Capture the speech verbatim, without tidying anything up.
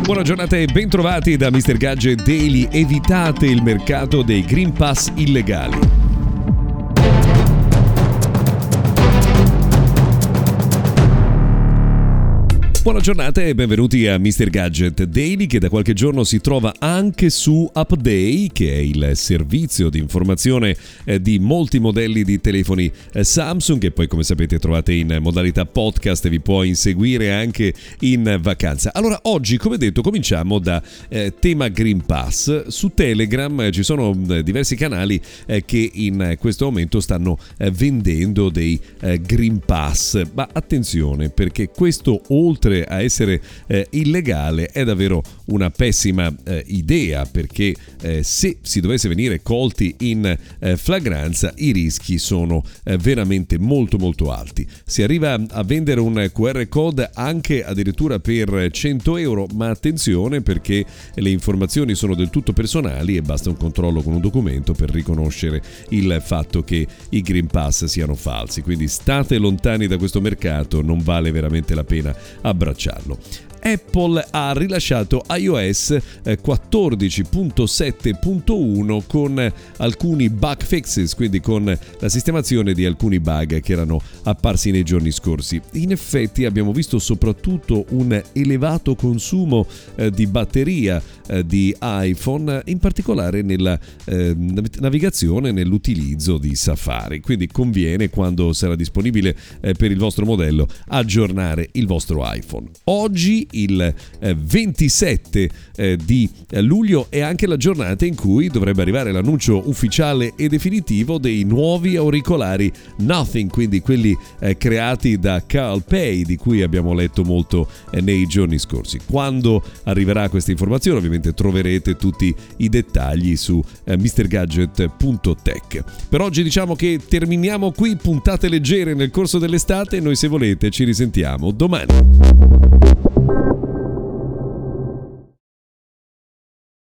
Buona giornata e bentrovati da mister Gadget Daily. Evitate il mercato dei Green Pass illegali. Buona giornata e benvenuti a mister Gadget Daily, che da qualche giorno si trova anche su UpDay, che è il servizio di informazione di molti modelli di telefoni Samsung, che poi, come sapete, trovate in modalità podcast e vi può inseguire anche in vacanza. Allora, oggi, come detto, cominciamo da eh, tema Green Pass. Su Telegram eh, ci sono eh, diversi canali eh, che in eh, questo momento stanno eh, vendendo dei eh, Green Pass, ma attenzione, perché questo, oltre a essere eh, illegale, è davvero una pessima eh, idea, perché eh, se si dovesse venire colti in eh, flagranza i rischi sono eh, veramente molto molto alti. Si arriva a vendere un Q R code anche addirittura per cento euro, ma attenzione, perché le informazioni sono del tutto personali e basta un controllo con un documento per riconoscere il fatto che i Green Pass siano falsi. Quindi state lontani da questo mercato, non vale veramente la pena abbracciarlo. Apple ha rilasciato iOS quattordici punto sette punto uno con alcuni bug fixes, quindi con la sistemazione di alcuni bug che erano apparsi nei giorni scorsi. In effetti abbiamo visto soprattutto un elevato consumo eh, di batteria eh, di iPhone, in particolare nella eh, navigazione, nell'utilizzo di Safari. Quindi conviene, quando sarà disponibile eh, per il vostro modello, aggiornare il vostro iPhone. Oggi, il ventisette di luglio, è anche la giornata in cui dovrebbe arrivare l'annuncio ufficiale e definitivo dei nuovi auricolari Nothing, quindi quelli creati da Carl Pei, di cui abbiamo letto molto nei giorni scorsi. Quando arriverà questa informazione, ovviamente troverete tutti i dettagli su mister gadget punto tech. Per oggi diciamo che terminiamo qui, puntate leggere nel corso dell'estate. Noi, se volete, ci risentiamo domani.